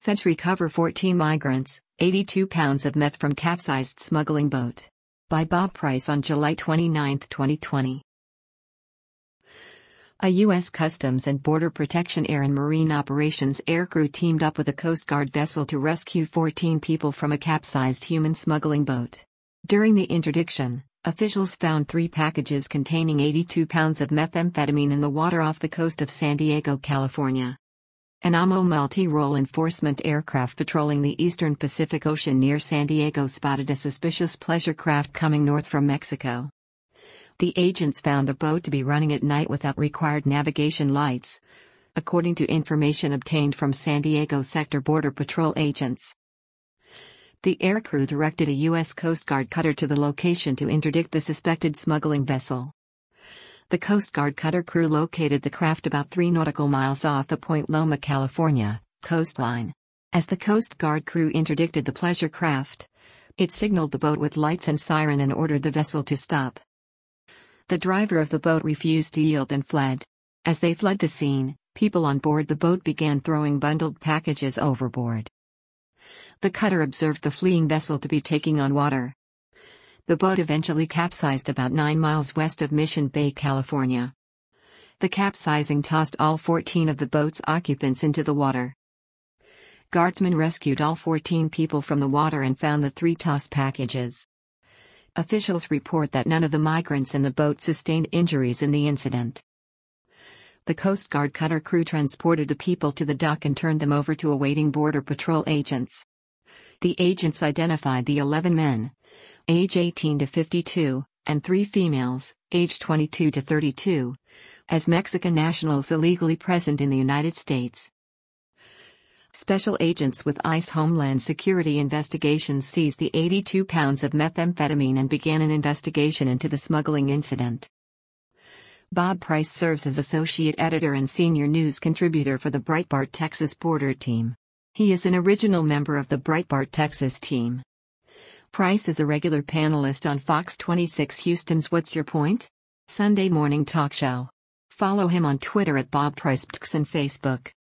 Feds recover 14 migrants, 82 pounds of meth from capsized smuggling boat. By Bob Price on July 29, 2020. A U.S. Customs and Border Protection Air and Marine Operations aircrew teamed up with a Coast Guard vessel to rescue 14 people from a capsized human smuggling boat. During the interdiction, officials found 3 packages containing 82 pounds of methamphetamine in the water off the coast of San Diego, California. An AMO multi-role enforcement aircraft patrolling the eastern Pacific Ocean near San Diego spotted a suspicious pleasure craft coming north from Mexico. The agents found the boat to be running at night without required navigation lights, according to information obtained from San Diego Sector Border Patrol agents. The aircrew directed a U.S. Coast Guard cutter to the location to interdict the suspected smuggling vessel. The Coast Guard cutter crew located the craft about 3 nautical miles off the Point Loma, California, coastline. As the Coast Guard crew interdicted the pleasure craft, it signaled the boat with lights and siren and ordered the vessel to stop. The driver of the boat refused to yield and fled. As they fled the scene, people on board the boat began throwing bundled packages overboard. The cutter observed the fleeing vessel to be taking on water. The boat eventually capsized about 9 miles west of Mission Bay, California. The capsizing tossed all 14 of the boat's occupants into the water. Guardsmen rescued all 14 people from the water and found the 3 tossed packages. Officials report that none of the migrants in the boat sustained injuries in the incident. The Coast Guard cutter crew transported the people to the dock and turned them over to awaiting Border Patrol agents. The agents identified the 11 men, age 18 to 52, and 3 females, age 22 to 32, as Mexican nationals illegally present in the United States. Special agents with ICE Homeland Security Investigations seized the 82 pounds of methamphetamine and began an investigation into the smuggling incident. Bob Price serves as associate editor and senior news contributor for the Breitbart Texas Border Team. He is an original member of the Breitbart Texas team. Price is a regular panelist on Fox 26 Houston's What's Your Point? Sunday morning talk show. Follow him on Twitter at Bob Price and Facebook.